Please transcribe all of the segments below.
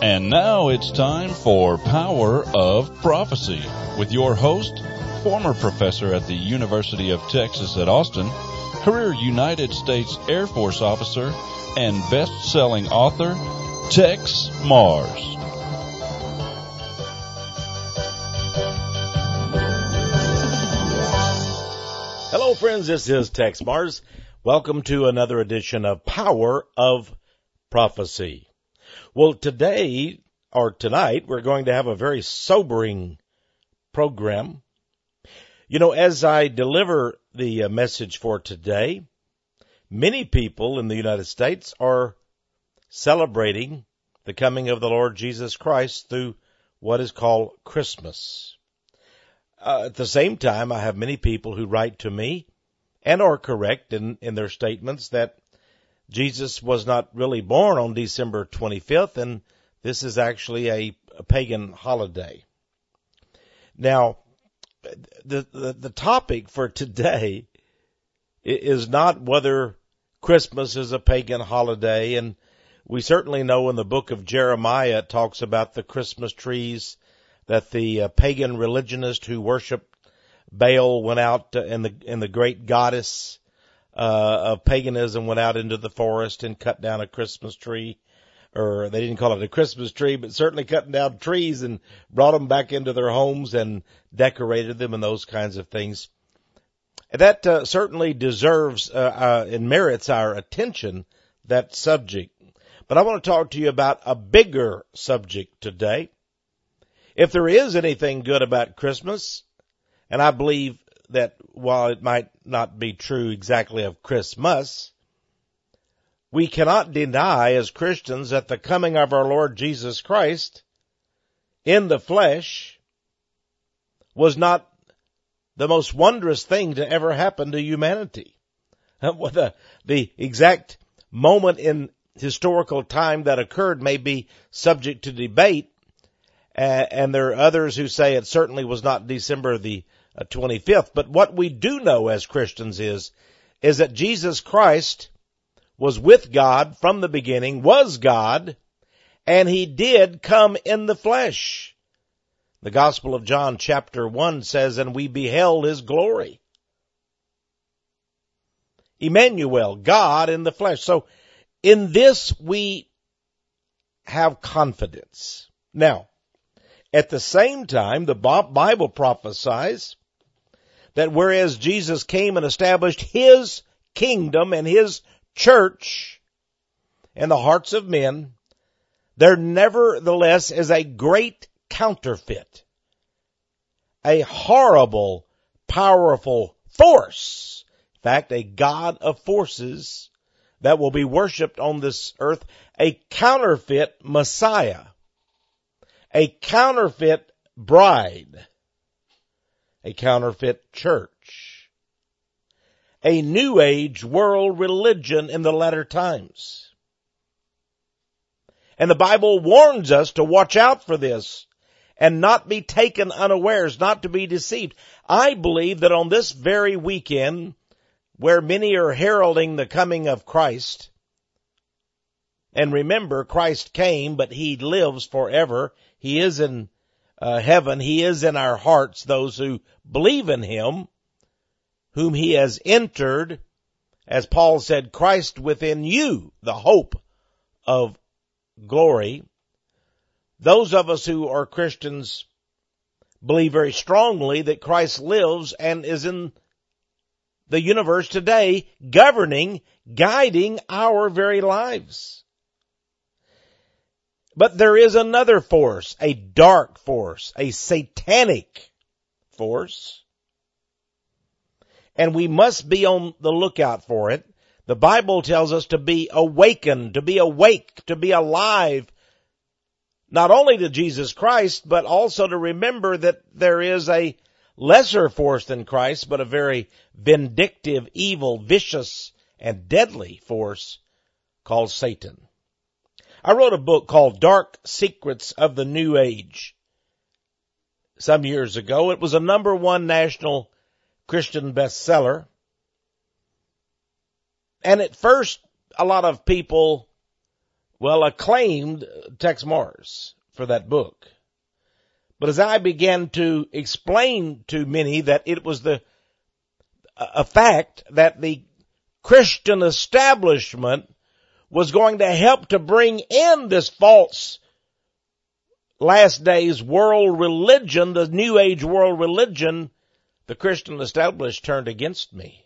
And now it's time for Power of Prophecy with your host, former professor at the University of Texas at Austin, career United States Air Force officer, and best-selling author, Tex Mars. Hello, friends. This is Tex Mars. Welcome to another edition of Power of Prophecy. Well, tonight, we're going to have a very sobering program. You know, as I deliver the message for today, many people in the United States are celebrating the coming of the Lord Jesus Christ through what is called Christmas. At the same time, I have many people who write to me and are correct in their statements that Jesus was not really born on December 25th, and this is actually a pagan holiday. Now, the topic for today is not whether Christmas is a pagan holiday, and we certainly know in the book of Jeremiah it talks about the Christmas trees, that the pagan religionist who worshiped Baal went out and the great goddess of paganism went out into the forest and cut down a Christmas tree, or they didn't call it a Christmas tree, but certainly cutting down trees and brought them back into their homes and decorated them and those kinds of things. That certainly deserves and merits our attention, that subject. But I want to talk to you about a bigger subject today. If there is anything good about Christmas, and I believe that while it might not be true exactly of Christmas, we cannot deny as Christians that the coming of our Lord Jesus Christ in the flesh was not the most wondrous thing to ever happen to humanity. The exact moment in historical time that occurred may be subject to debate, and there are others who say it certainly was not December the 25th. But what we do know as Christians is that Jesus Christ was with God from the beginning, was God, and He did come in the flesh. The Gospel of John chapter 1 says, and we beheld His glory. Emmanuel, God in the flesh. So in this we have confidence. Now, at the same time, the Bible prophesies that whereas Jesus came and established His kingdom and His church in the hearts of men, there nevertheless is a great counterfeit, a horrible, powerful force, in fact, a god of forces that will be worshipped on this earth, a counterfeit Messiah, a counterfeit bride, a counterfeit church, a new age world religion in the latter times. And the Bible warns us to watch out for this and not be taken unawares, not to be deceived. I believe that on this very weekend, where many are heralding the coming of Christ, and remember, Christ came, but He lives forever. He is in heaven. He is in our hearts, those who believe in Him, whom He has entered, as Paul said, Christ within you, the hope of glory. Those of us who are Christians believe very strongly that Christ lives and is in the universe today, governing, guiding our very lives. But there is another force, a dark force, a satanic force, and we must be on the lookout for it. The Bible tells us to be awakened, to be awake, to be alive, not only to Jesus Christ, but also to remember that there is a lesser force than Christ, but a very vindictive, evil, vicious, and deadly force called Satan. I wrote a book called Dark Secrets of the New Age some years ago. It was a #1 national Christian bestseller. And at first, a lot of people acclaimed Tex Mars for that book. But as I began to explain to many that it was a fact that the Christian establishment was going to help to bring in this false last days world religion, the New Age world religion, the Christian establishment turned against me.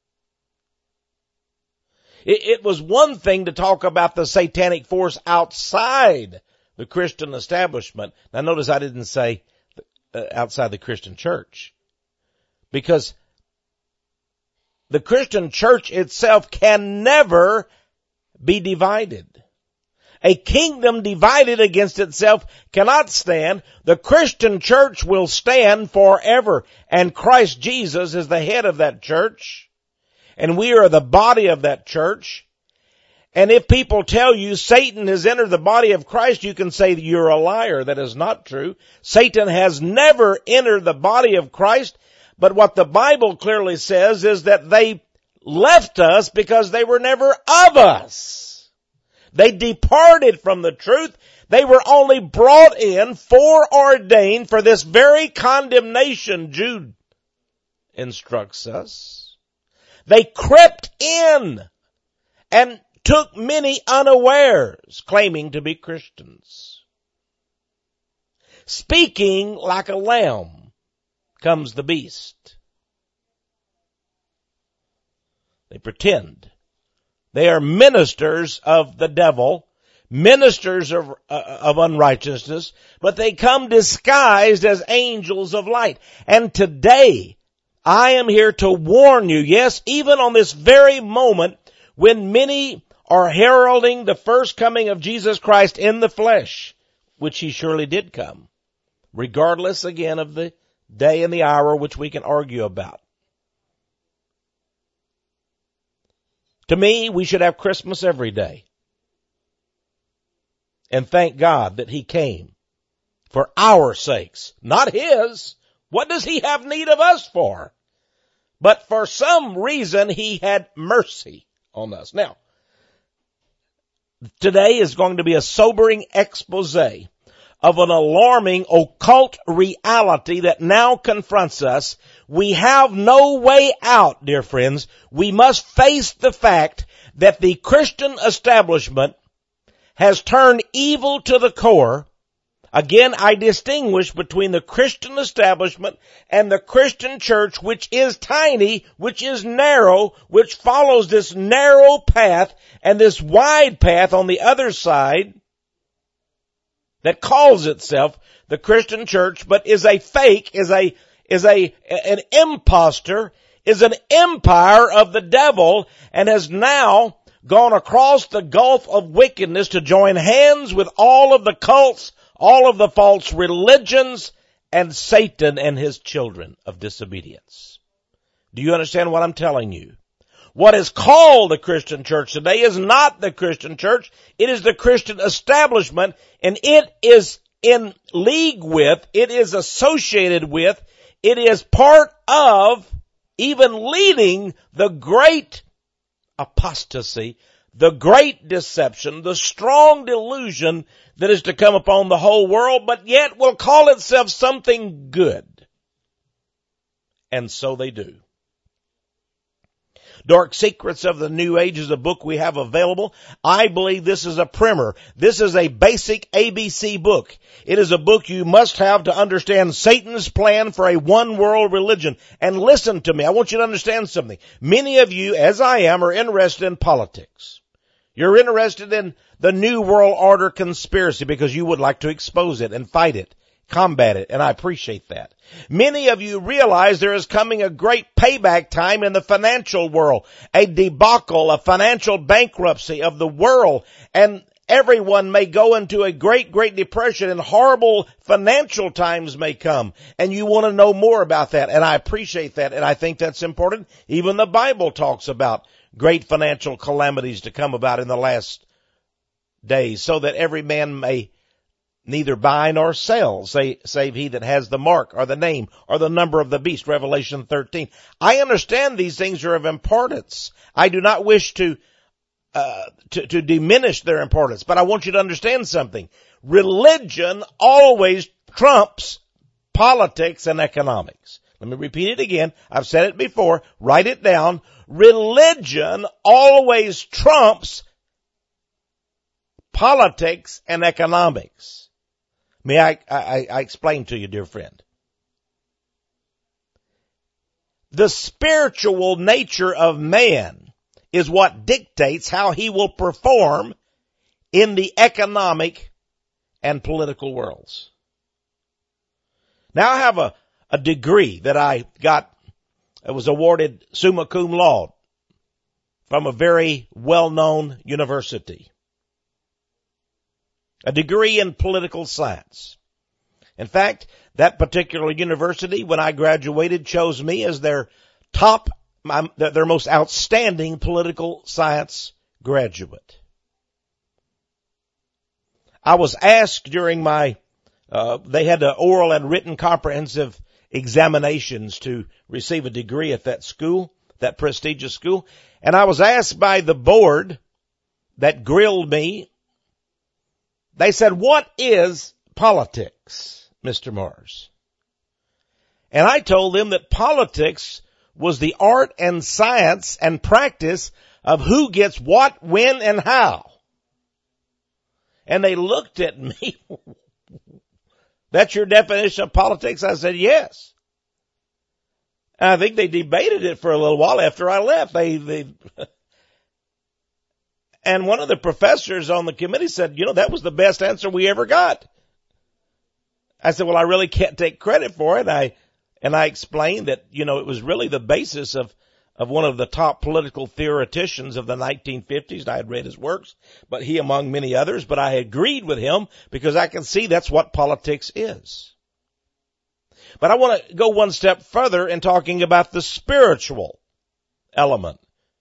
It was one thing to talk about the satanic force outside the Christian establishment. Now notice I didn't say outside the Christian church, because the Christian church itself can never be divided. A kingdom divided against itself cannot stand. The Christian church will stand forever, and Christ Jesus is the head of that church, and we are the body of that church. And if people tell you Satan has entered the body of Christ, you can say you're a liar. That is not true. Satan has never entered the body of Christ, but what the Bible clearly says is that they left us because they were never of us. They departed from the truth. They were only brought in, foreordained for this very condemnation, Jude instructs us. They crept in and took many unawares, claiming to be Christians. Speaking like a lamb comes the beast. They pretend. They are ministers of the devil, ministers of unrighteousness, but they come disguised as angels of light. And today, I am here to warn you, yes, even on this very moment, when many are heralding the first coming of Jesus Christ in the flesh, which he surely did come, regardless again of the day and the hour which we can argue about. To me, we should have Christmas every day. And thank God that he came for our sakes, not his. What does he have need of us for? But for some reason, he had mercy on us. Now, today is going to be a sobering expose of an alarming occult reality that now confronts us. We have no way out, dear friends. We must face the fact that the Christian establishment has turned evil to the core. Again, I distinguish between the Christian establishment and the Christian church, which is tiny, which is narrow, which follows this narrow path and this wide path on the other side that calls itself the Christian church, but is a fake, an imposter, is an empire of the devil, and has now gone across the gulf of wickedness to join hands with all of the cults, all of the false religions, and Satan and his children of disobedience. Do you understand what I'm telling you? What is called the Christian church today is not the Christian church. It is the Christian establishment, and it is in league with, it is associated with, it is part of, even leading the great apostasy, the great deception, the strong delusion that is to come upon the whole world, but yet will call itself something good. And so they do. Dark Secrets of the New Age is a book we have available. I believe this is a primer. This is a basic ABC book. It is a book you must have to understand Satan's plan for a one world religion. And listen to me. I want you to understand something. Many of you, as I am, are interested in politics. You're interested in the New World Order conspiracy because you would like to expose it and fight it, combat it, and I appreciate that. Many of you realize there is coming a great payback time in the financial world, a debacle, a financial bankruptcy of the world, and everyone may go into a great depression and horrible financial times may come, and you want to know more about that, and I appreciate that, and I think that's important. Even the Bible talks about great financial calamities to come about in the last days, so that every man may neither buy nor sell, save he that has the mark or the name or the number of the beast, Revelation 13. I understand these things are of importance. I do not wish to to diminish their importance. But I want you to understand something. Religion always trumps politics and economics. Let me repeat it again. I've said it before. Write it down. Religion always trumps politics and economics. May I explain to you, dear friend? The spiritual nature of man is what dictates how he will perform in the economic and political worlds. Now I have a degree that I got, it was awarded summa cum laude from a very well-known university. A degree in political science. In fact, that particular university, when I graduated, chose me as their most outstanding political science graduate. I was asked during my, they had oral and written comprehensive examinations to receive a degree at that school, that prestigious school. And I was asked by the board that grilled me, they said, "What is politics, Mr. Mars?" And I told them that politics was the art and science and practice of who gets what, when, and how. And they looked at me. "That's your definition of politics?" I said, "Yes." And I think they debated it for a little while after I left. And one of the professors on the committee said, "That was the best answer we ever got." I said, "Well, I really can't take credit for it." And I explained that, it was really the basis of one of the top political theoreticians of the 1950s. I had read his works, but he among many others, but I agreed with him because I can see that's what politics is. But I want to go one step further in talking about the spiritual element.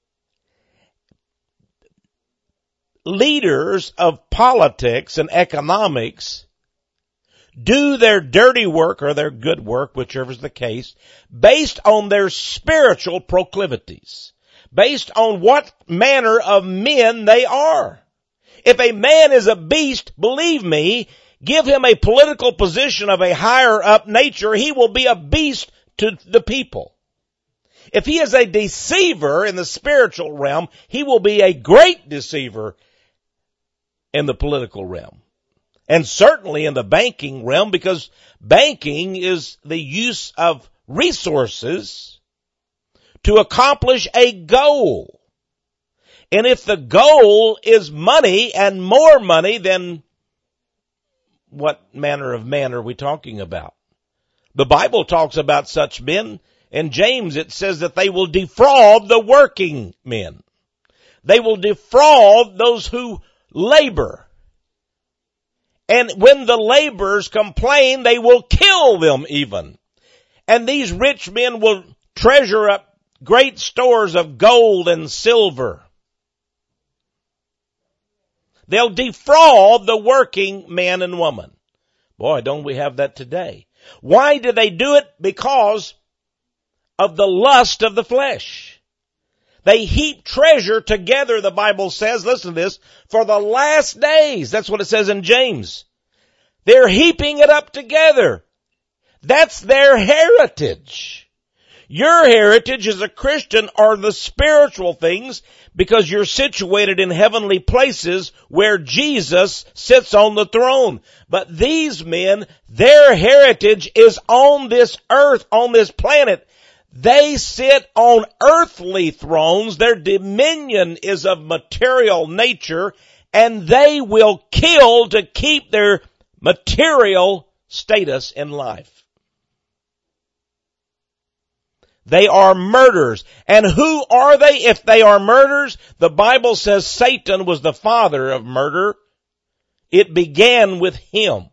Leaders of politics and economics do their dirty work or their good work, whichever is the case, based on their spiritual proclivities, based on what manner of men they are. If a man is a beast, believe me, give him a political position of a higher up nature, he will be a beast to the people. If he is a deceiver in the spiritual realm, he will be a great deceiver in the political realm. And certainly in the banking realm, because banking is the use of resources to accomplish a goal. And if the goal is money and more money, then what manner of man are we talking about? The Bible talks about such men. In James it says that they will defraud the working men. They will defraud those who labor. And when the laborers complain, they will kill them even. And these rich men will treasure up great stores of gold and silver. They'll defraud the working man and woman. Boy, don't we have that today. Why do they do it? Because of the lust of the flesh. They heap treasure together, the Bible says, listen to this, for the last days. That's what it says in James. They're heaping it up together. That's their heritage. Your heritage as a Christian are the spiritual things because you're situated in heavenly places where Jesus sits on the throne. But these men, their heritage is on this earth, on this planet. They sit on earthly thrones. Their dominion is of material nature, and they will kill to keep their material status in life. They are murderers. And who are they if they are murderers? The Bible says Satan was the father of murder. It began with him.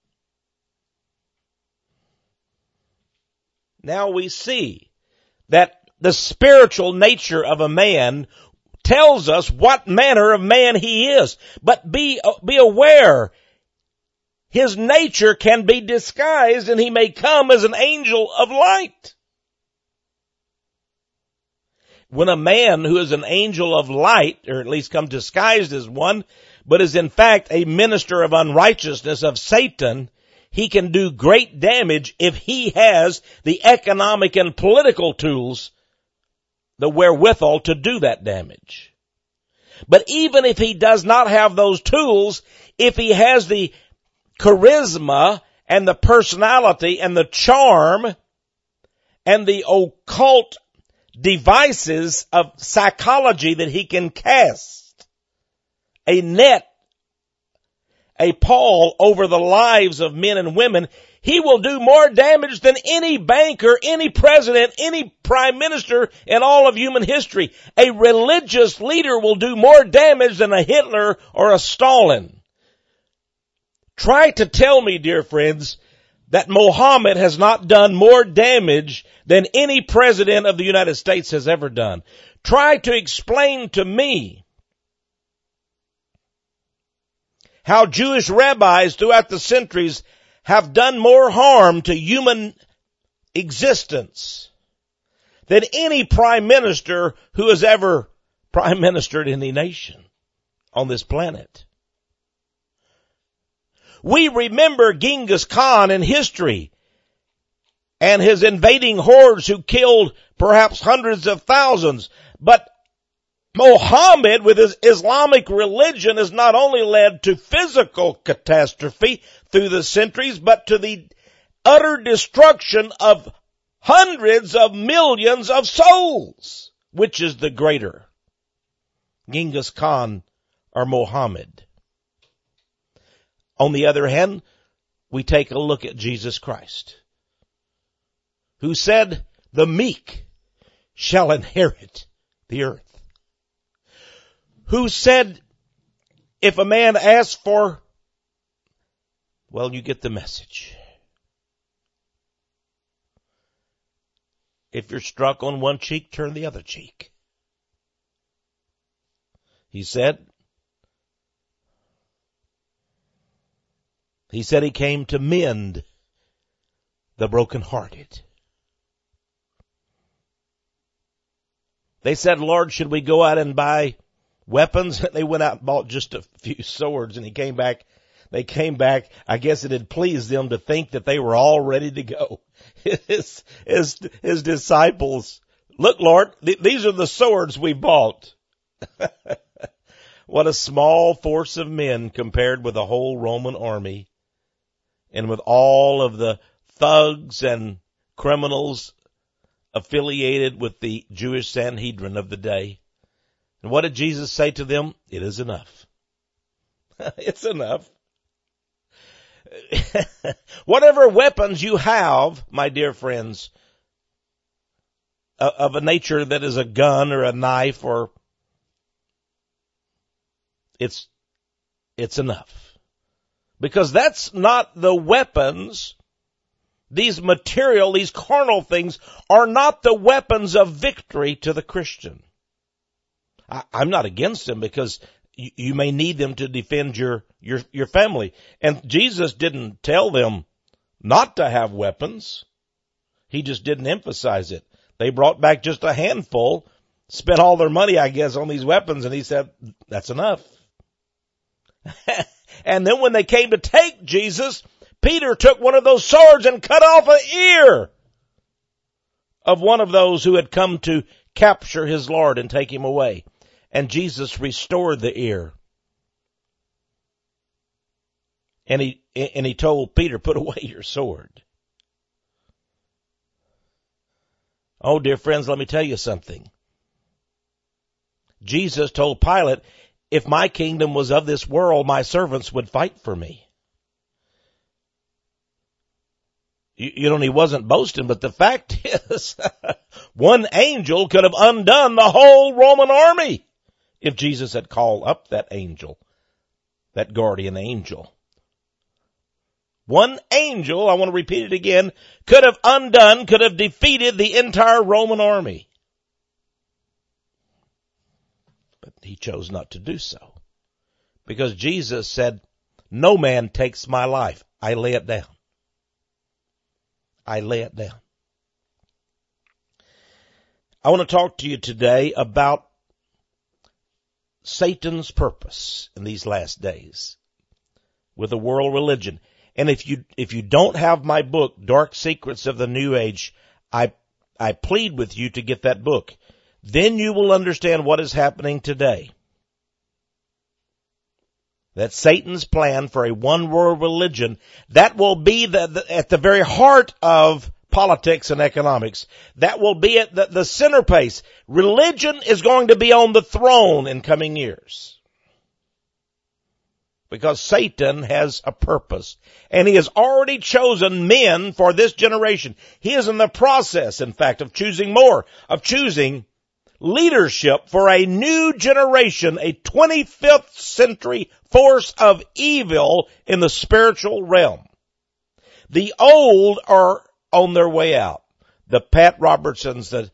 Now we see that the spiritual nature of a man tells us what manner of man he is. But be aware, his nature can be disguised and he may come as an angel of light. when a man who is an angel of light, or at least come disguised as one, but is in fact a minister of unrighteousness of Satan, he can do great damage if he has the economic and political tools, the wherewithal to do that damage. But even if he does not have those tools, if he has the charisma and the personality and the charm and the occult devices of psychology that he can cast a net, a pall over the lives of men and women, he will do more damage than any banker, any president, any prime minister in all of human history. A religious leader will do more damage than a Hitler or a Stalin. Try to tell me, dear friends, that Mohammed has not done more damage than any president of the United States has ever done. Try to explain to me how Jewish rabbis throughout the centuries have done more harm to human existence than any prime minister who has ever prime ministered any nation on this planet. We remember Genghis Khan in history and his invading hordes who killed perhaps hundreds of thousands. But Mohammed, with his Islamic religion, has not only led to physical catastrophe through the centuries, but to the utter destruction of hundreds of millions of souls. Which is the greater, Genghis Khan or Mohammed? On the other hand, we take a look at Jesus Christ, who said, the meek shall inherit the earth. Who said, if a man asks for, well, you get the message. If you're struck on one cheek, turn the other cheek. He said he came to mend the brokenhearted. They said, Lord, should we go out and buy weapons? They went out and bought just a few swords, and they came back. I guess it had pleased them to think that they were all ready to go. His disciples, look, Lord, these are the swords we bought. What a small force of men compared with the whole Roman army and with all of the thugs and criminals affiliated with the Jewish Sanhedrin of the day. And what did Jesus say to them? It is enough. It's enough. Whatever weapons you have, my dear friends, of a nature that is a gun or a knife, or it's enough. Because that's not the weapons. These carnal things are not the weapons of victory to the Christian. I'm not against them, because you may need them to defend your family. And Jesus didn't tell them not to have weapons. He just didn't emphasize it. They brought back just a handful, spent all their money, I guess, on these weapons, and he said, that's enough. And then when they came to take Jesus, Peter took one of those swords and cut off an ear of one of those who had come to capture his Lord and take him away. And Jesus restored the ear. And he told Peter, put away your sword. Oh, dear friends, let me tell you something. Jesus told Pilate, if my kingdom was of this world, my servants would fight for me. You know, he wasn't boasting, but the fact is, one angel could have undone the whole Roman army if Jesus had called up that angel, that guardian angel. One angel, I want to repeat it again, could have defeated the entire Roman army. But he chose not to do so. Because Jesus said, no man takes my life. I lay it down. I lay it down. I want to talk to you today about Satan's purpose in these last days with the world religion. And if you don't have my book, Dark Secrets of the New Age, I plead with you to get that book. Then you will understand what is happening today. That Satan's plan for a one world religion that will be at the very heart of politics and economics. That will be at the centerpiece. Religion is going to be on the throne in coming years. Because Satan has a purpose. And he has already chosen men for this generation. He is in the process, in fact, of choosing leadership for a new generation, a 25th century force of evil in the spiritual realm. The old are on their way out. The Pat Robertsons, the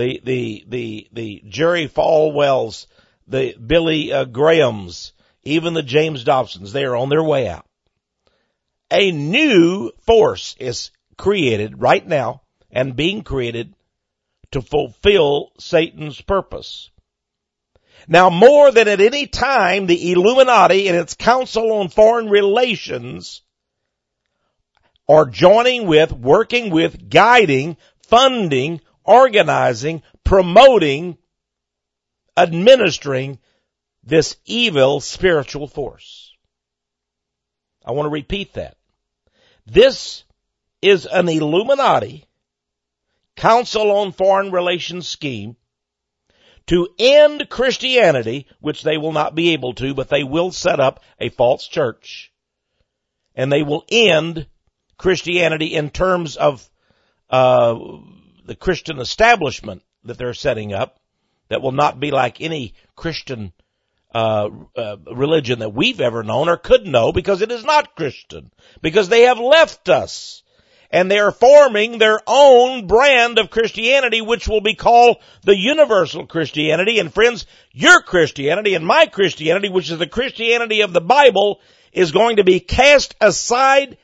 Jerry Falwells, the Billy Grahams, even the James Dobsons, they are on their way out. A new force is created right now and being created to fulfill Satan's purpose. Now, more than at any time, the Illuminati and its Council on Foreign Relations are joining with, working with, guiding, funding, organizing, promoting, administering this evil spiritual force. I want to repeat that. This is an Illuminati Council on Foreign Relations scheme to end Christianity, which they will not be able to, but they will set up a false church. And they will end Christianity in terms of the Christian establishment that they're setting up that will not be like any Christian religion that we've ever known or could know, because it is not Christian, because they have left us. And they are forming their own brand of Christianity, which will be called the universal Christianity. And friends, your Christianity and my Christianity, which is the Christianity of the Bible, is going to be cast aside.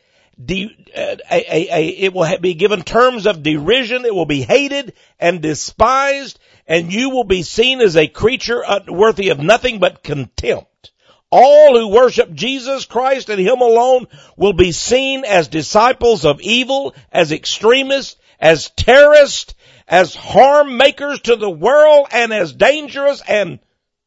It will be given terms of derision. It will be hated and despised. And you will be seen as a creature worthy of nothing but contempt. All who worship Jesus Christ and Him alone will be seen as disciples of evil, as extremists, as terrorists, as harm makers to the world, and as dangerous, and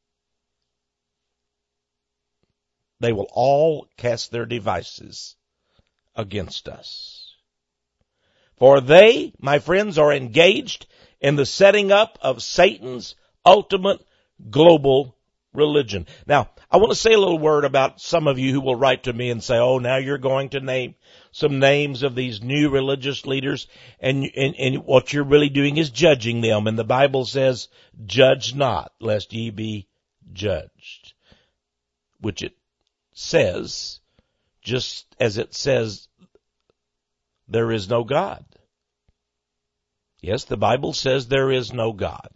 they will all cast their devices against us. For they, my friends, are engaged in the setting up of Satan's ultimate global religion. Now, I want to say a little word about some of you who will write to me and say, oh, now you're going to name some names of these new religious leaders, and what you're really doing is judging them. And the Bible says, judge not, lest ye be judged. Which it says, just as it says, there is no God. Yes, the Bible says there is no God.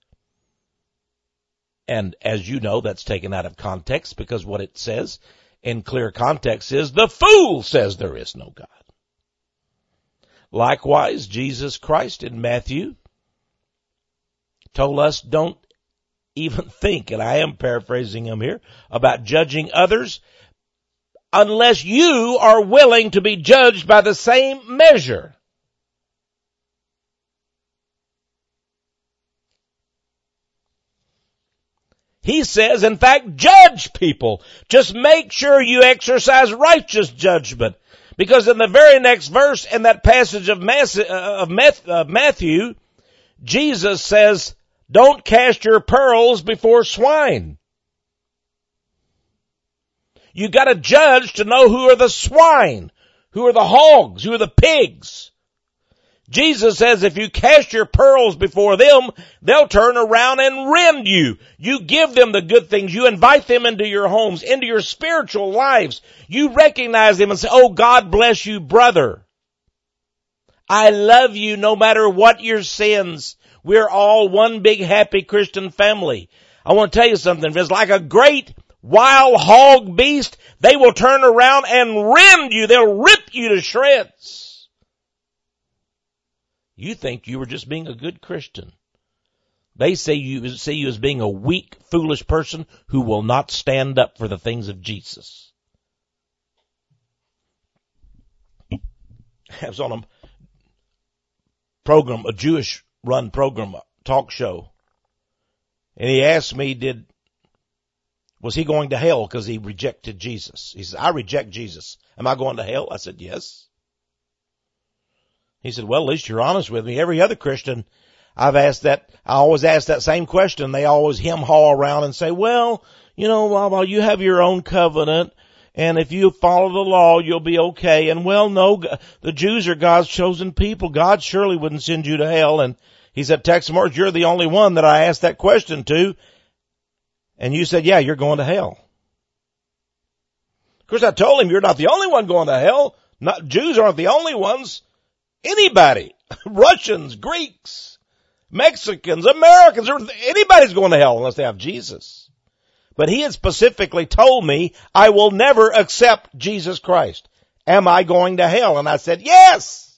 And as you know, that's taken out of context, because what it says in clear context is the fool says there is no God. Likewise, Jesus Christ in Matthew told us don't even think, and I am paraphrasing him here, about judging others unless you are willing to be judged by the same measure. He says, in fact, judge people. Just make sure you exercise righteous judgment. Because in the very next verse in that passage of Matthew, Jesus says, don't cast your pearls before swine. You got to judge to know who are the swine, who are the hogs, who are the pigs. Jesus says if you cast your pearls before them, they'll turn around and rend you. You give them the good things. You invite them into your homes, into your spiritual lives. You recognize them and say, oh, God bless you, brother. I love you no matter what your sins. We're all one big happy Christian family. I want to tell you something. If it's like a great wild hog beast, they will turn around and rend you. They'll rip you to shreds. You think you were just being a good Christian. They see you as being a weak, foolish person who will not stand up for the things of Jesus. I was on a program, a Jewish-run program, a talk show, and he asked me, was he going to hell because he rejected Jesus? He said, I reject Jesus. Am I going to hell? I said, yes. He said, well, at least you're honest with me. Every other Christian I always ask that same question. They always hem-haw around and say, well, you have your own covenant, and if you follow the law, you'll be okay. And well, no, the Jews are God's chosen people. God surely wouldn't send you to hell. And he said, Tex Mars, you're the only one that I asked that question to. And you said, yeah, you're going to hell. Of course, I told him, you're not the only one going to hell. Jews aren't the only ones. Anybody, Russians, Greeks, Mexicans, Americans, anybody's going to hell unless they have Jesus. But he had specifically told me, I will never accept Jesus Christ. Am I going to hell? And I said, yes.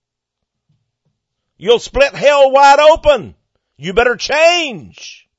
You'll split hell wide open. You better change.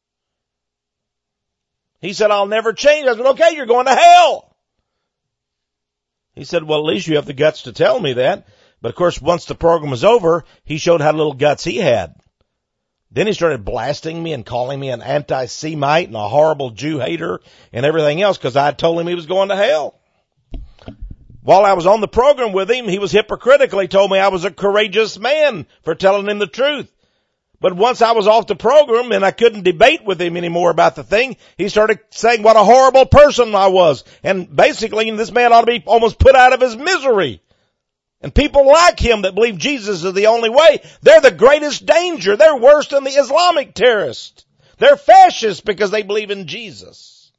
He said, I'll never change. I said, okay, you're going to hell. He said, well, at least you have the guts to tell me that. But of course, once the program was over, he showed how little guts he had. Then he started blasting me and calling me an anti-Semite and a horrible Jew hater and everything else because I had told him he was going to hell. While I was on the program with him, he was hypocritical. He told me I was a courageous man for telling him the truth. But once I was off the program and I couldn't debate with him anymore about the thing, he started saying what a horrible person I was. And basically, this man ought to be almost put out of his misery. And people like him that believe Jesus is the only way, they're the greatest danger. They're worse than the Islamic terrorists. They're fascists because they believe in Jesus.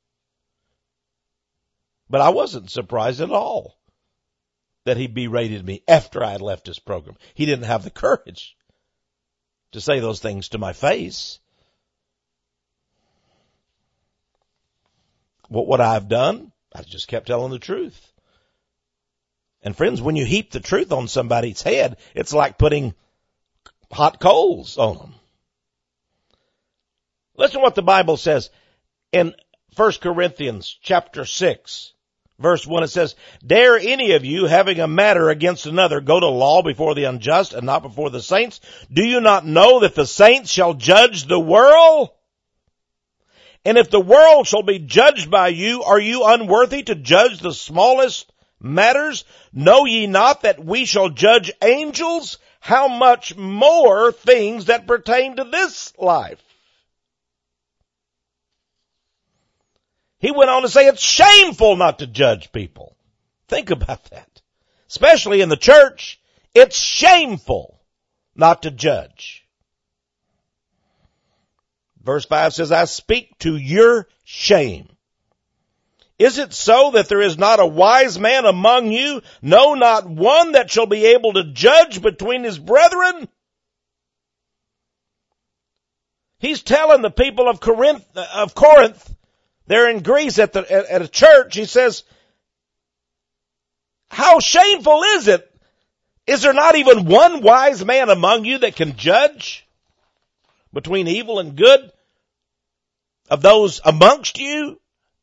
But I wasn't surprised at all that he berated me after I had left his program. He didn't have the courage to say those things to my face. What would I have done? I just kept telling the truth. And friends, when you heap the truth on somebody's head, it's like putting hot coals on them. Listen to what the Bible says in 1 Corinthians chapter 6, verse 1. It says, dare any of you, having a matter against another, go to law before the unjust and not before the saints? Do you not know that the saints shall judge the world? And if the world shall be judged by you, are you unworthy to judge the smallest matters? Know ye not that we shall judge angels? How much more things that pertain to this life? He went on to say it's shameful not to judge people. Think about that. Especially in the church, it's shameful not to judge. Verse 5 says, I speak to your shame. Is it so that there is not a wise man among you? No, not one that shall be able to judge between his brethren? He's telling the people of Corinth, they're in Greece at a church. He says, how shameful is it? Is there not even one wise man among you that can judge between evil and good of those amongst you?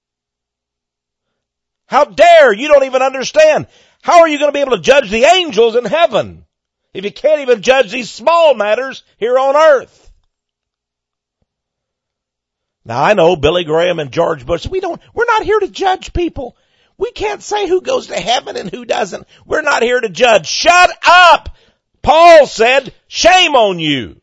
How dare you don't even understand. How are you going to be able to judge the angels in heaven if you can't even judge these small matters here on earth? Now I know Billy Graham and George Bush, we're not here to judge people. We can't say who goes to heaven and who doesn't. We're not here to judge. Shut up! Paul said, shame on you.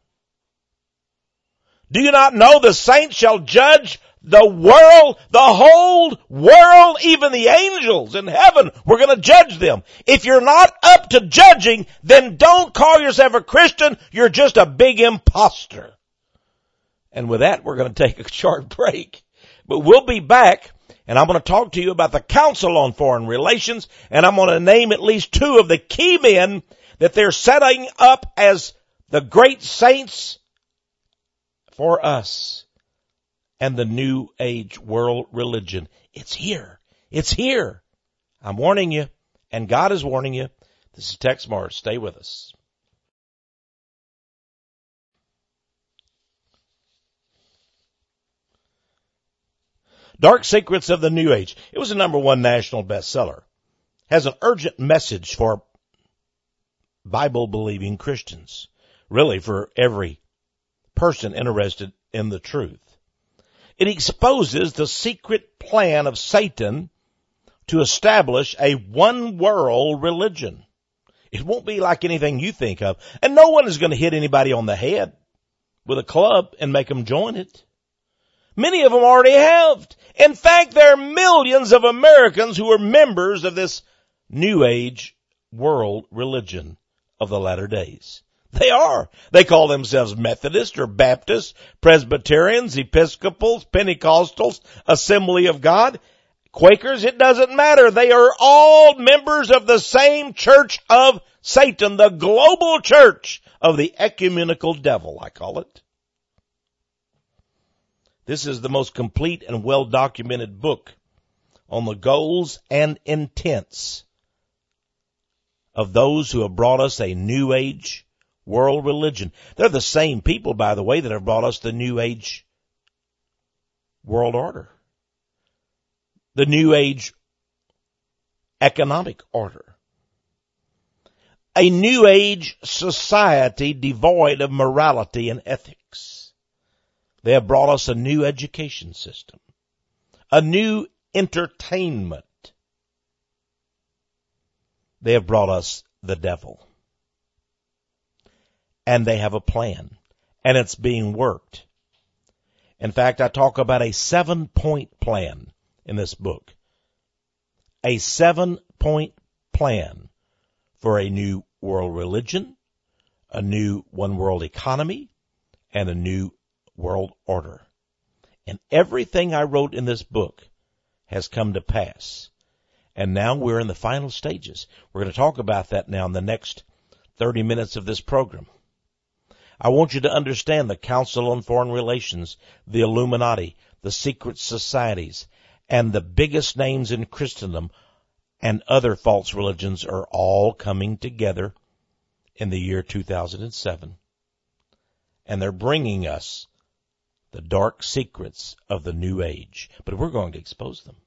Do you not know the saints shall judge the world, the whole world, even the angels in heaven? We're going to judge them. If you're not up to judging, then don't call yourself a Christian. You're just a big imposter. And with that, we're going to take a short break. But we'll be back, and I'm going to talk to you about the Council on Foreign Relations, and I'm going to name at least two of the key men that they're setting up as the great saints for us and the New Age world religion. It's here. It's here. I'm warning you, and God is warning you. This is Tex Mars. Stay with us. Dark Secrets of the New Age. It was a #1 national bestseller. Has an urgent message for Bible-believing Christians. Really, for every person interested in the truth. It exposes the secret plan of Satan to establish a one-world religion. It won't be like anything you think of. And no one is going to hit anybody on the head with a club and make them join it. Many of them already have. In fact, there are millions of Americans who are members of this New Age world religion of the latter days. They are. They call themselves Methodists or Baptists, Presbyterians, Episcopals, Pentecostals, Assembly of God, Quakers. It doesn't matter. They are all members of the same church of Satan, the global church of the ecumenical devil, I call it. This is the most complete and well-documented book on the goals and intents of those who have brought us a New Age world religion. They're the same people, by the way, that have brought us the New Age world order. The New Age economic order. A New Age society devoid of morality and ethics. They have brought us a new education system. A new entertainment. They have brought us the devil. And they have a plan. And it's being worked. In fact, I talk about a 7-point plan in this book. A 7-point plan for a new world religion, a new one world economy, and a new world order. And everything I wrote in this book has come to pass. And now we're in the final stages. We're going to talk about that now in the next 30 minutes of this program. I want you to understand the Council on Foreign Relations, the Illuminati, the secret societies, and the biggest names in Christendom and other false religions are all coming together in the year 2007. And they're bringing us the dark secrets of the New Age. But we're going to expose them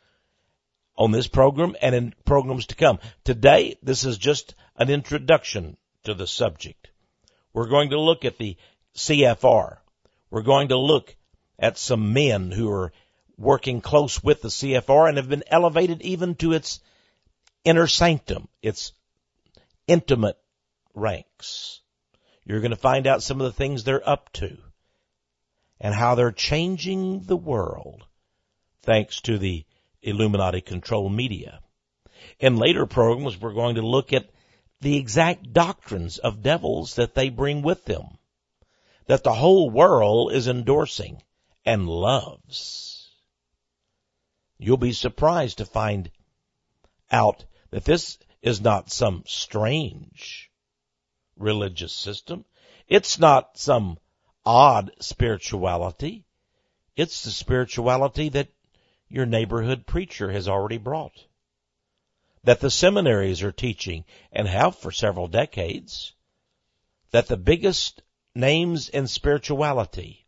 on this program and in programs to come. Today, this is just an introduction to the subject. We're going to look at the CFR. We're going to look at some men who are working close with the CFR and have been elevated even to its inner sanctum, its intimate ranks. You're going to find out some of the things they're up to and how they're changing the world thanks to the Illuminati controlled media. In later programs, we're going to look at the exact doctrines of devils that they bring with them, that the whole world is endorsing and loves. You'll be surprised to find out that this is not some strange religious system. It's not some odd spirituality. It's the spirituality that your neighborhood preacher has already brought, that the seminaries are teaching and have for several decades, that the biggest names in spirituality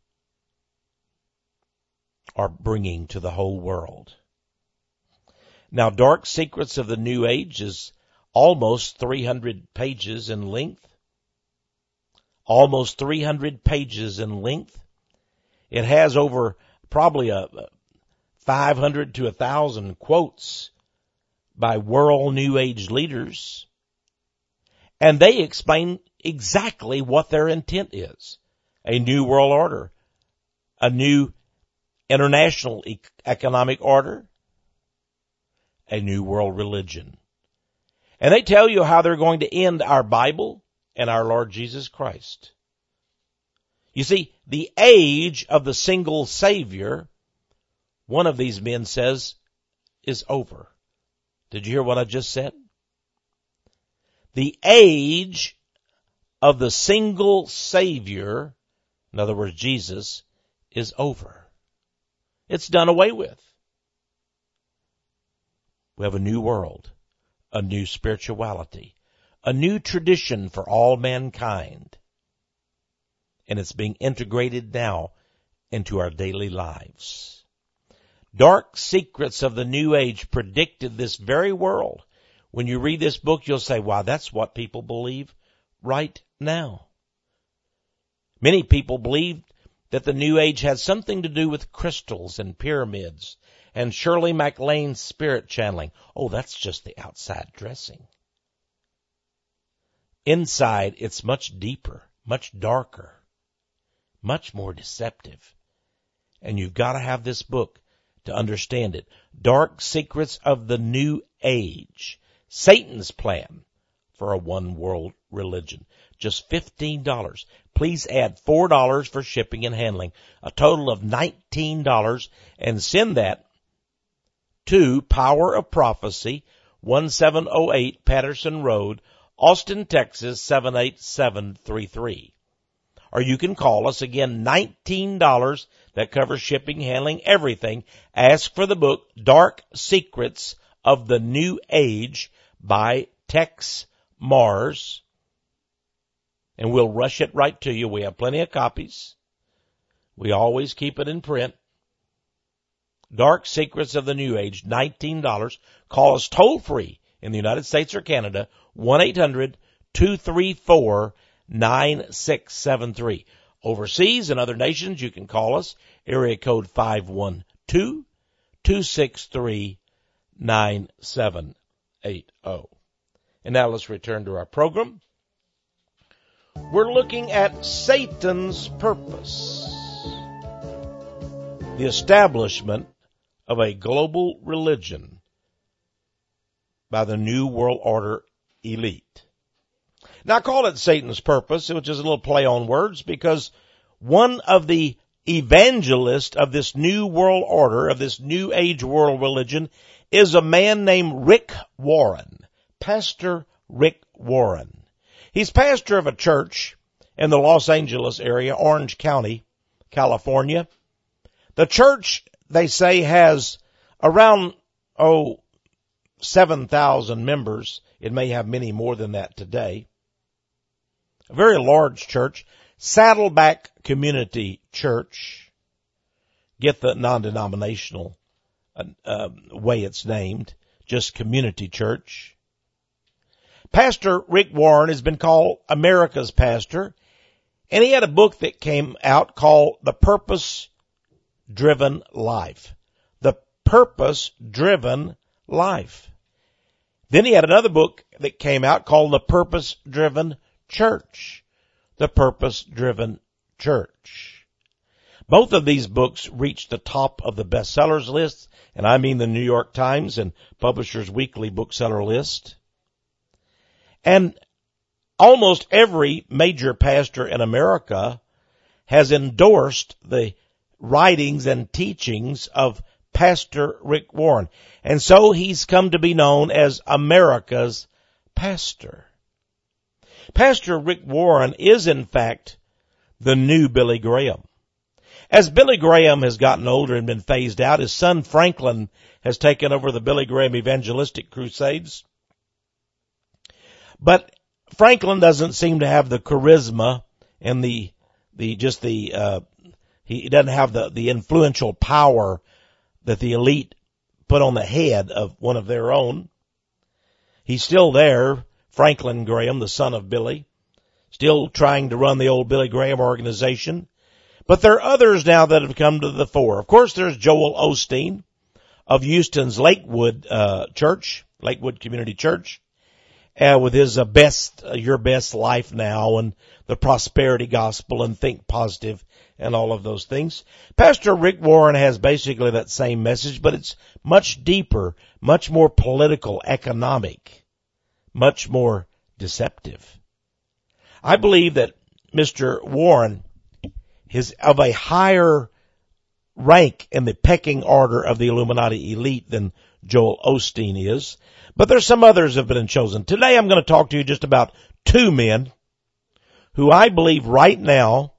are bringing to the whole world. Now, Dark Secrets of the New Age is almost 300 pages in length. Almost 300 pages in length. It has over probably 500 to 1,000 quotes by world New Age leaders. And they explain exactly what their intent is. A new world order. A new international economic order. A new world religion. And they tell you how they're going to end our Bible and our Lord Jesus Christ. You see, the age of the single Savior, one of these men says, is over. Did you hear what I just said? The age of the single Savior, in other words, Jesus, is over. It's done away with. We have a new world, a new spirituality, a new tradition for all mankind. And it's being integrated now into our daily lives. Dark Secrets of the New Age predicted this very world. When you read this book, you'll say, wow, that's what people believe right now. Many people believe that the New Age has something to do with crystals and pyramids and Shirley MacLaine's spirit channeling. Oh, that's just the outside dressing. Inside, it's much deeper, much darker, much more deceptive. And you've got to have this book to understand it. Dark Secrets of the New Age. Satan's plan for a one-world religion. Just $15. Please add $4 for shipping and handling. A total of $19. And send that to Power of Prophecy, 1708 Patterson Road, Austin, Texas, 78733. Or you can call us, again, $19. That covers shipping, handling, everything. Ask for the book, Dark Secrets of the New Age by Tex Mars. And we'll rush it right to you. We have plenty of copies. We always keep it in print. Dark Secrets of the New Age, $19. Call us toll free in the United States or Canada, 1-800-234-9673. Overseas and other nations, you can call us, area code 512-263-9780. And now let's return to our program. We're looking at Satan's purpose. The establishment of a global religion by the New World Order elite. Now I call it Satan's purpose, which is a little play on words, because one of the evangelists of this New World Order, of this New Age world religion, is a man named Rick Warren. Pastor Rick Warren. He's pastor of a church in the Los Angeles area, Orange County, California. The church, they say, has around, 7,000 members. It may have many more than that today. A very large church. Saddleback Community Church. Get the non-denominational way it's named. Just Community Church. Pastor Rick Warren has been called America's pastor. And he had a book that came out called The Purpose-Driven Life. The Purpose-Driven Life. Then he had another book that came out called The Purpose-Driven Church. The Purpose-Driven Church. Both of these books reached the top of the bestsellers list, and I mean the New York Times and Publishers Weekly bookseller list. And almost every major pastor in America has endorsed the writings and teachings of Pastor Rick Warren. And so he's come to be known as America's pastor. Pastor Rick Warren is, in fact, the new Billy Graham. As Billy Graham has gotten older and been phased out, his son Franklin has taken over the Billy Graham evangelistic crusades. But Franklin doesn't seem to have the charisma and he doesn't have the influential power that the elite put on the head of one of their own. He's still there, Franklin Graham, the son of Billy, still trying to run the old Billy Graham organization. But there are others now that have come to the fore. Of course, there's Joel Osteen of Houston's Lakewood Church, Lakewood Community Church, with his Your Best Life Now and the Prosperity Gospel and Think Positive and all of those things. Pastor Rick Warren has basically that same message, but it's much deeper, much more political, economic, much more deceptive. I believe that Mr. Warren is of a higher rank in the pecking order of the Illuminati elite than Joel Osteen is. But there's some others that have been chosen. Today I'm going to talk to you just about two men who I believe right now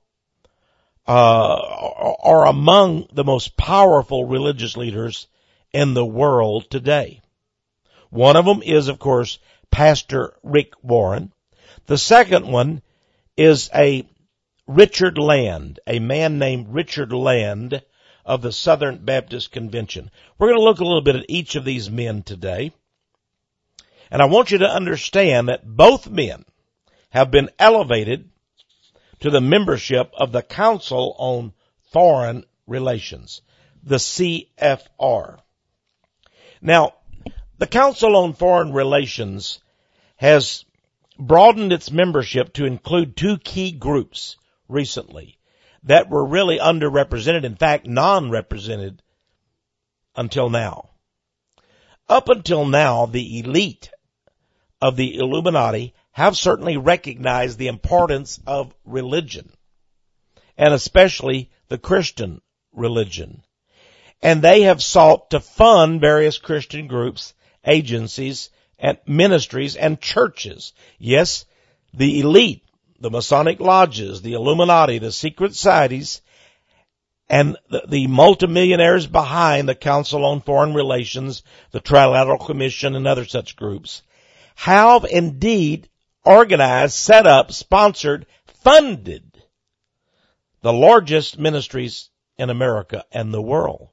are among the most powerful religious leaders in the world today. One of them is, of course, Pastor Rick Warren. The second one is a Richard Land, a man named Richard Land of the Southern Baptist Convention. We're going to look a little bit at each of these men today. And I want you to understand that both men have been elevated to the membership of the Council on Foreign Relations, the CFR. Now, the Council on Foreign Relations has broadened its membership to include two key groups recently that were really underrepresented, in fact, non-represented until now. Up until now, the elite of the Illuminati have certainly recognized the importance of religion, and especially the Christian religion. And they have sought to fund various Christian groups, agencies, and ministries and churches. Yes, the elite, the Masonic lodges, the Illuminati, the secret societies, and the multimillionaires behind the Council on Foreign Relations, the Trilateral Commission, and other such groups have indeed organized, set up, sponsored, funded the largest ministries in America and the world.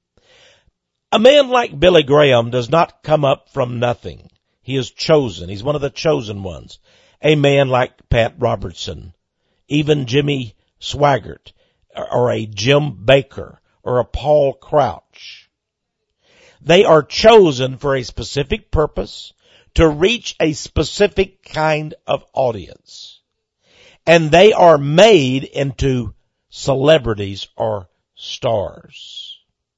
A man like Billy Graham does not come up from nothing. He is chosen. He's one of the chosen ones. A man like Pat Robertson, even Jimmy Swaggart, or a Jim Baker, or a Paul Crouch. They are chosen for a specific purpose, to reach a specific kind of audience. And they are made into celebrities or stars.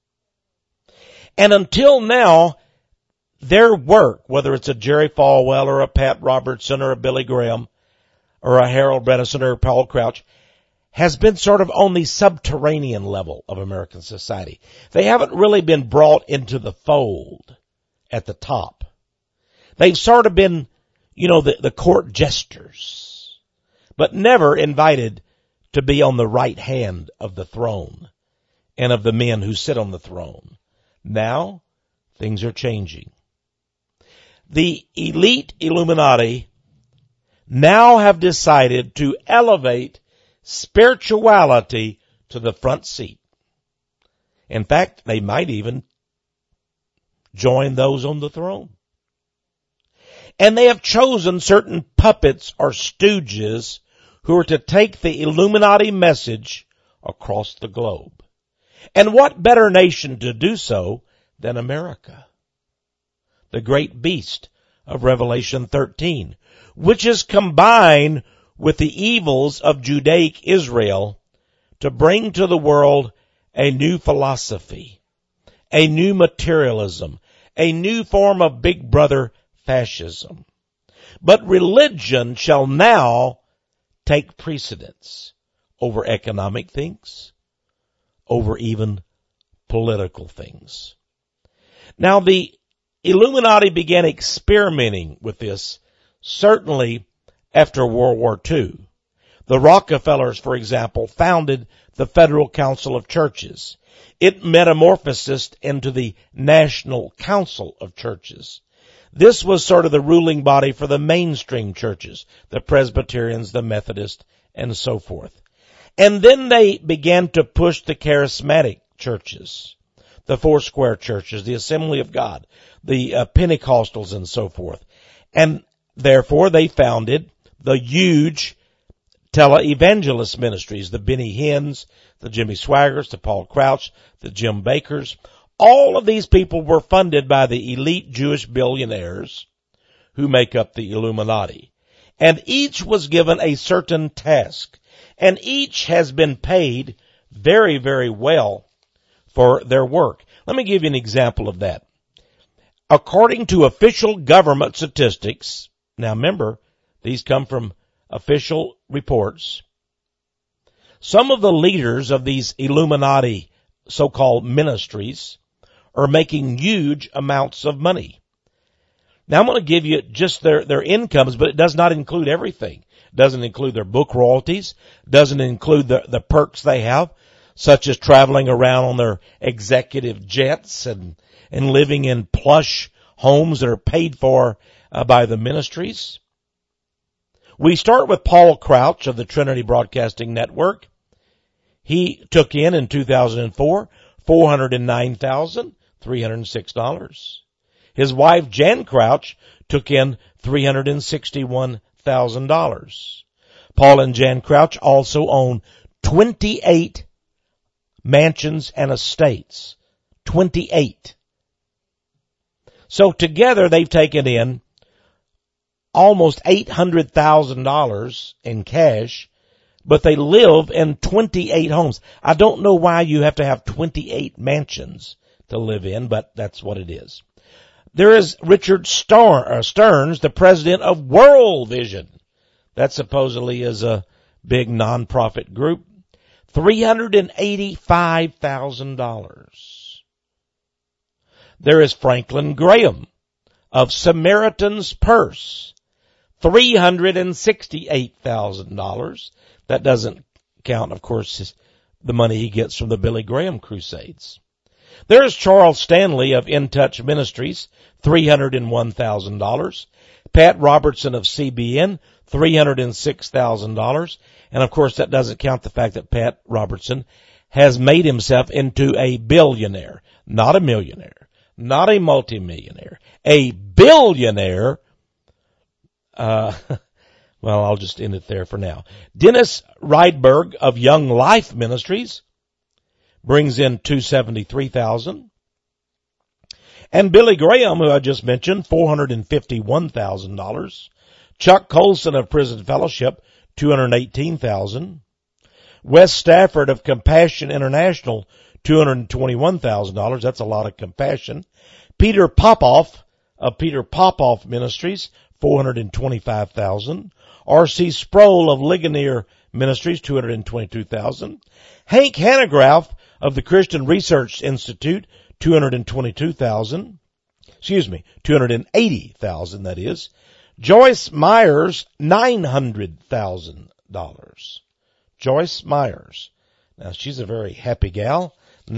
And until now, their work, whether it's a Jerry Falwell or a Pat Robertson or a Billy Graham or a Harold Bredesen or a Paul Crouch, has been sort of on the subterranean level of American society. They haven't really been brought into the fold at the top. They've sort of been, the court jesters, but never invited to be on the right hand of the throne and of the men who sit on the throne. Now, things are changing. The elite Illuminati now have decided to elevate spirituality to the front seat. In fact, they might even join those on the throne. And they have chosen certain puppets or stooges who are to take the Illuminati message across the globe. And what better nation to do so than America? The great beast of Revelation 13, which is combined with the evils of Judaic Israel to bring to the world a new philosophy, a new materialism, a new form of Big Brother fascism. But religion shall now take precedence over economic things, over even political things. Now, the Illuminati began experimenting with this certainly after World War II. The Rockefellers, for example, founded the Federal Council of Churches. It metamorphosed into the National Council of Churches. This was sort of the ruling body for the mainstream churches, the Presbyterians, the Methodists, and so forth. And then they began to push the charismatic churches, the Foursquare churches, the Assembly of God, the Pentecostals, and so forth. And therefore they founded the huge televangelist ministries, the Benny Hinns, the Jimmy Swaggarts, the Paul Crouch, the Jim Bakers. All of these people were funded by the elite Jewish billionaires who make up the Illuminati. And each was given a certain task. And each has been paid very, very well for their work. Let me give you an example of that. According to official government statistics, now remember, these come from official reports, some of the leaders of these Illuminati so-called ministries are making huge amounts of money. Now I'm going to give you just their incomes, but it does not include everything. It doesn't include their book royalties, doesn't include the perks they have, such as traveling around on their executive jets and living in plush homes that are paid for by the ministries. We start with Paul Crouch of the Trinity Broadcasting Network. He took in 2004, $409,306. His wife, Jan Crouch, took in $361,000. Paul and Jan Crouch also own 28 mansions and estates. 28. So together they've taken in almost $800,000 in cash, but they live in 28 homes. I don't know why you have to have 28 mansions to live in, but that's what it is. There is Richard Stearns, the president of World Vision. That supposedly is a big nonprofit group. $385,000. There is Franklin Graham of Samaritan's Purse. $368,000. That doesn't count, of course, the money he gets from the Billy Graham Crusades. There's Charles Stanley of In Touch Ministries, $301,000. Pat Robertson of CBN, $306,000. And of course, that doesn't count the fact that Pat Robertson has made himself into a billionaire, not a millionaire, not a multimillionaire, a billionaire. Well, I'll just end it there for now. Dennis Rydberg of Young Life Ministries brings in $273,000. And Billy Graham, who I just mentioned, $451,000. Chuck Colson of Prison Fellowship, $218,000. Wes Stafford of Compassion International, $221,000. That's a lot of compassion. Peter Popoff of Peter Popoff Ministries, $425,000. R.C. Sproul of Ligonier Ministries, $222,000. Hank Hanegraaff of the Christian Research Institute, $222,000. $280,000, that is. Joyce Myers, $900,000. Joyce Myers. Now, she's a very happy gal.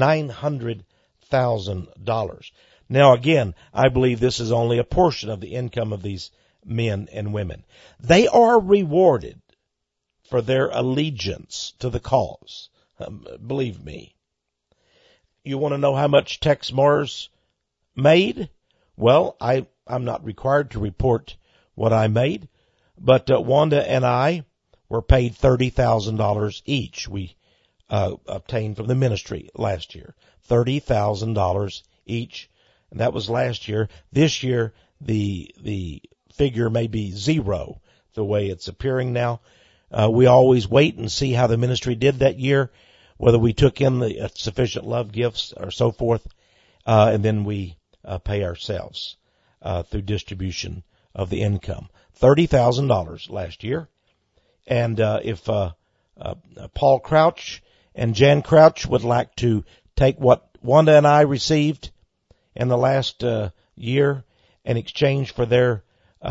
$900,000. Now, again, I believe this is only a portion of the income of these men and women. They are rewarded for their allegiance to the cause. Believe me. You want to know how much Tex Mars made? Well, I'm not required to report what I made, but Wanda and I were paid $30,000 each. We obtained from the ministry last year. $30,000 each, and that was last year. This year, the figure may be zero, the way it's appearing now. We always wait and see how the ministry did that year, whether we took in the sufficient love gifts or so forth, and then we pay ourselves through distribution of the income. $30,000 last year. And if Paul Crouch and Jan Crouch would like to take what Wanda and I received in the last year in exchange for their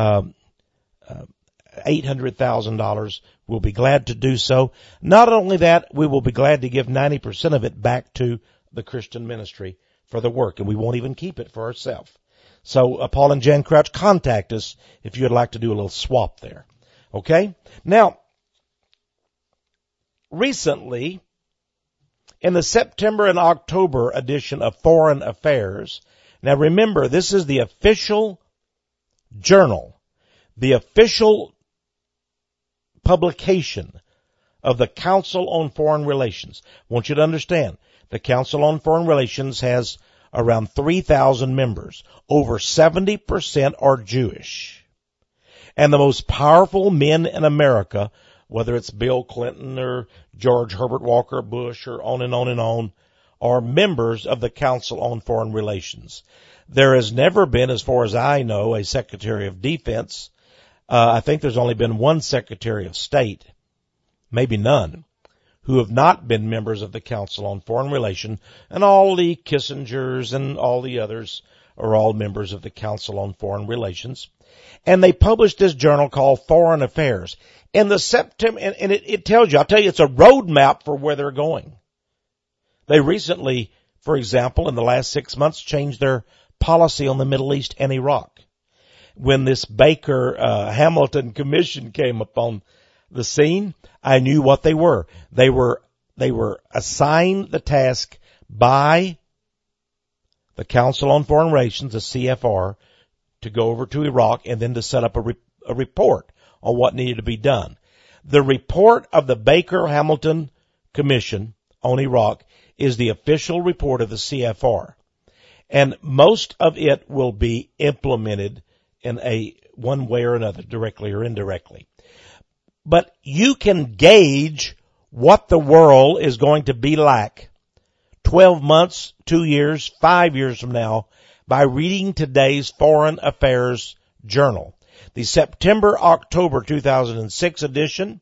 $800,000, we'll be glad to do so. Not only that, we will be glad to give 90% of it back to the Christian ministry for the work, and we won't even keep it for ourselves. So Paul and Jan Crouch, contact us if you'd like to do a little swap there. Okay? Now, recently, in the September and October edition of Foreign Affairs, now remember, this is the official journal, the official publication of the Council on Foreign Relations. I want you to understand, the Council on Foreign Relations has around 3,000 members. Over 70% are Jewish. And the most powerful men in America, whether it's Bill Clinton or George Herbert Walker Bush or on and on and on, are members of the Council on Foreign Relations. There has never been, as far as I know, a Secretary of Defense. I think there's only been one Secretary of State, maybe none, who have not been members of the Council on Foreign Relations, and all the Kissingers and all the others are all members of the Council on Foreign Relations. And they published this journal called Foreign Affairs. In the September, and it tells you, I'll tell you, it's a roadmap for where they're going. They recently, for example, in the last 6 months, changed their policy on the Middle East and Iraq. When this Baker Hamilton Commission came upon the scene, I knew what they were. They were they were assigned the task by the Council on Foreign Relations, the CFR, to go over to Iraq and then to set up a report on what needed to be done. The report of the Baker-Hamilton Commission on Iraq is the official report of the CFR. And most of it will be implemented in one way or another, directly or indirectly. But you can gauge what the world is going to be like 12 months, 2 years, 5 years from now by reading today's Foreign Affairs Journal. The September-October 2006 edition,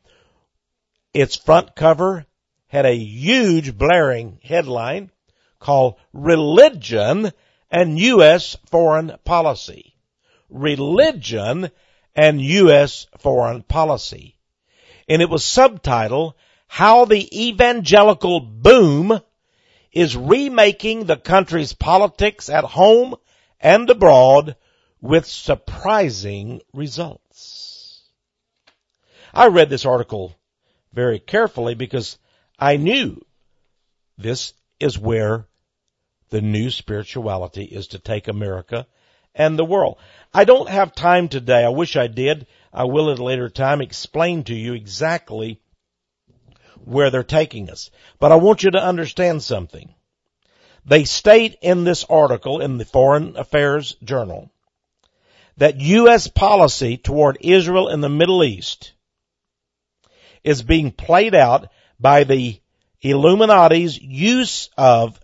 its front cover had a huge blaring headline called Religion and U.S. Foreign Policy. Religion and U.S. Foreign Policy. And it was subtitled, How the Evangelical Boom is Remaking the Country's Politics at Home and Abroad with Surprising Results. I read this article very carefully because I knew this is where the new spirituality is to take America and the world. I don't have time today. I wish I did. I will at a later time explain to you exactly where they're taking us. But I want you to understand something. They state in this article in the Foreign Affairs Journal that U.S. policy toward Israel and the Middle East is being played out by the Illuminati's use of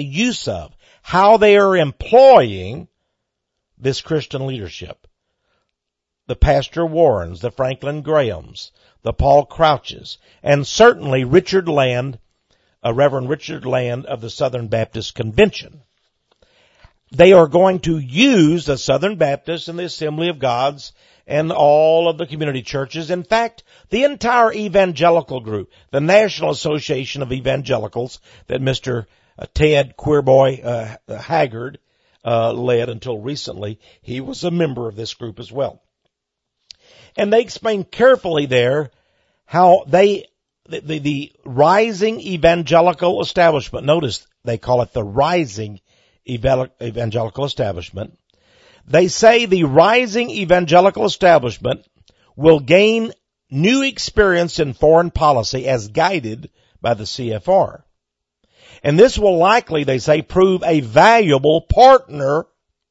how they are employing this Christian leadership. The Pastor Warrens, the Franklin Grahams, the Paul Crouches, and certainly Richard Land, Reverend Richard Land of the Southern Baptist Convention. They are going to use the Southern Baptists and the Assembly of Gods and all of the community churches. In fact, the entire evangelical group, the National Association of Evangelicals that Mr. Ted Queerboy Haggard led until recently, he was a member of this group as well. And they explain carefully there how the rising evangelical establishment, notice they call it the rising evangelical establishment. They say the rising evangelical establishment will gain new experience in foreign policy as guided by the CFR. And this will likely, they say, prove a valuable partner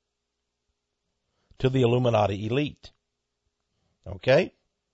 to the Illuminati elite. Okay?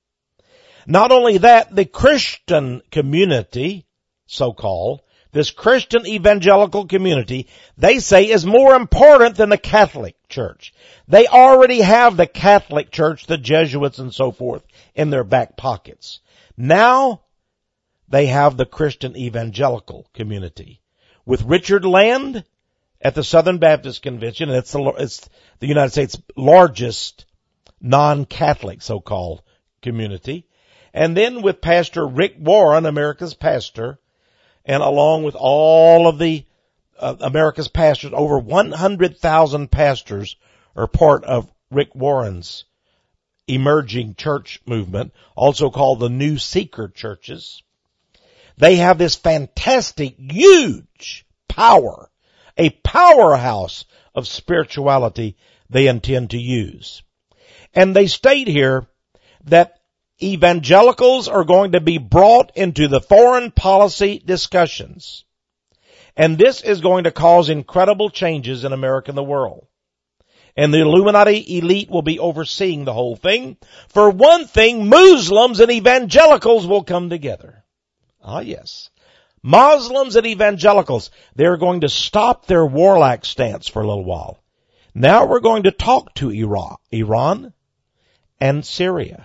Not only that, the Christian community, so-called, this Christian evangelical community, they say is more important than the Catholic Church. They already have the Catholic Church, the Jesuits and so forth, in their back pockets. Now, they have the Christian evangelical community. With Richard Land at the Southern Baptist Convention, and it's the United States' largest non-Catholic so-called community. And then with Pastor Rick Warren, America's pastor, and along with all of the America's pastors, over 100,000 pastors are part of Rick Warren's emerging church movement, also called the New Seeker churches. They have this fantastic, huge power, a powerhouse of spirituality they intend to use. And they state here that evangelicals are going to be brought into the foreign policy discussions. And this is going to cause incredible changes in America and the world. And the Illuminati elite will be overseeing the whole thing. For one thing, Muslims and evangelicals will come together. Ah, yes. Muslims and evangelicals, they're going to stop their warlike stance for a little while. Now we're going to talk to Iran and Syria.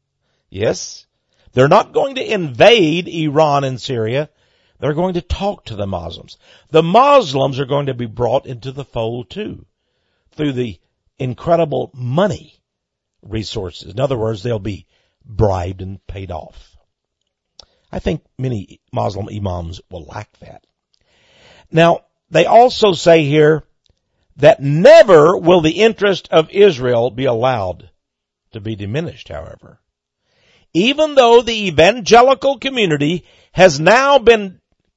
Yes, they're not going to invade Iran and Syria. They're going to talk to the Muslims. The Muslims are going to be brought into the fold too, through the incredible money resources. In other words, they'll be bribed and paid off. I think many Muslim imams will like that. Now, they also say here that never will the interest of Israel be allowed to be diminished, however. Even though the evangelical community has now been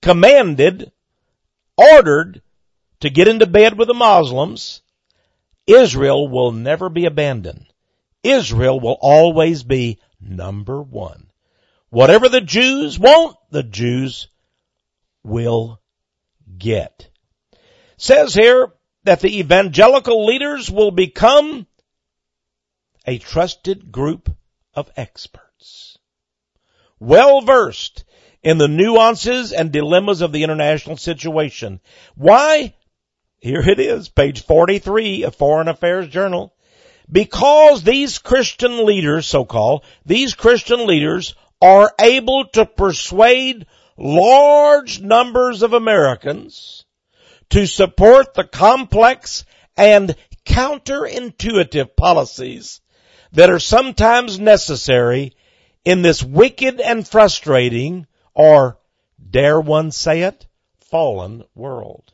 ordered to get into bed with the Muslims, Israel will never be abandoned. Israel will always be number one. Whatever the Jews want, the Jews will get. Says here that the evangelical leaders will become a trusted group of experts, well versed in the nuances and dilemmas of the international situation. Why? Here it is, page 43 of Foreign Affairs Journal. Because these Christian leaders, so-called, these Christian leaders are able to persuade large numbers of Americans to support the complex and counterintuitive policies that are sometimes necessary in this wicked and frustrating, or dare one say it, fallen world.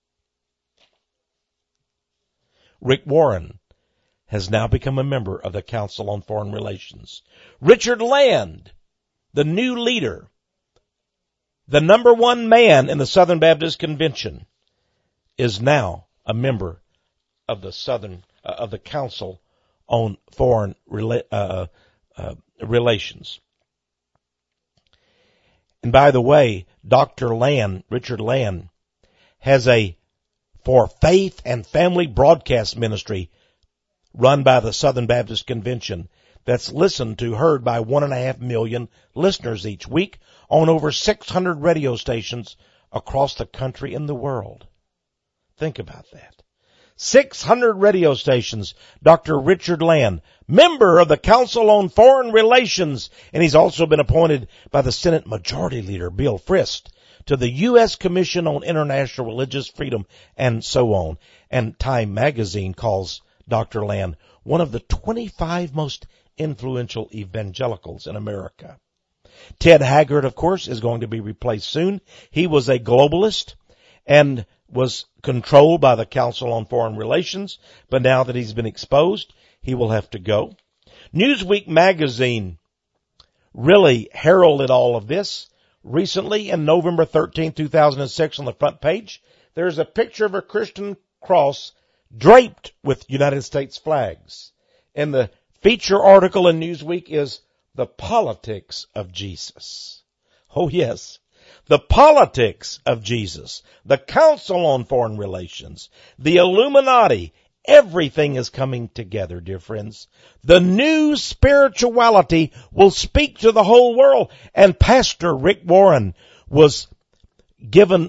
Rick Warren has now become a member of the Council on Foreign Relations. Richard Land, the new leader, the number one man in the Southern Baptist Convention, is now a member of the Council on Foreign Relations. And by the way, Dr. Land, Richard Land, has a For Faith and Family broadcast ministry run by the Southern Baptist Convention that's heard by 1.5 million listeners each week on over 600 radio stations across the country and the world. Think about that. 600 radio stations. Dr. Richard Land, member of the Council on Foreign Relations, and he's also been appointed by the Senate Majority Leader Bill Frist to the U.S. Commission on International Religious Freedom, and so on. And Time Magazine calls Dr. Land one of the 25 most influential evangelicals in America. Ted Haggard, of course, is going to be replaced soon. He was a globalist and was controlled by the Council on Foreign Relations, but now that he's been exposed, he will have to go. Newsweek magazine really heralded all of this. Recently, in November 13, 2006, on the front page, there's a picture of a Christian cross draped with United States flags. And the feature article in Newsweek is The Politics of Jesus. Oh yes, the politics of Jesus, the Council on Foreign Relations, the Illuminati, everything is coming together, dear friends. The new spirituality will speak to the whole world. And Pastor Rick Warren was given,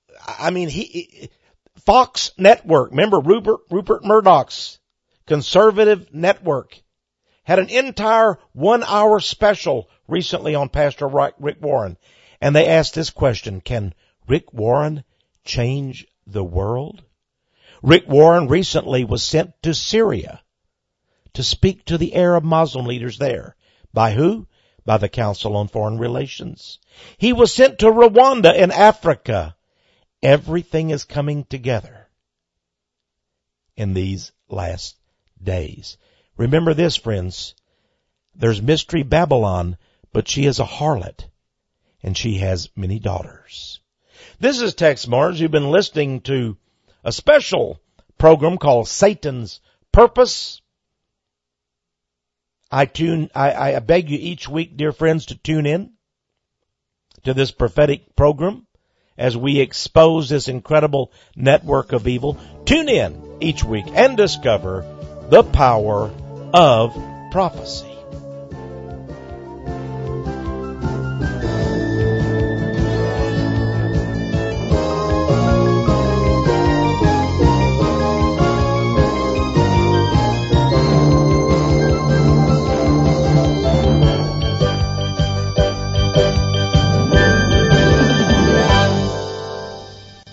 Fox Network, remember Rupert Murdoch's conservative network, had an entire 1-hour special recently on Pastor Rick Warren. And they asked this question: can Rick Warren change the world? Rick Warren recently was sent to Syria to speak to the Arab Muslim leaders there. By who? By the Council on Foreign Relations. He was sent to Rwanda in Africa. Everything is coming together in these last days. Remember this, friends. There's Mystery Babylon, but she is a harlot, and she has many daughters. This is Tex Mars. You've been listening to a special program called Satan's Purpose. I beg you each week, dear friends, to tune in to this prophetic program as we expose this incredible network of evil. Tune in each week and discover the power of prophecy.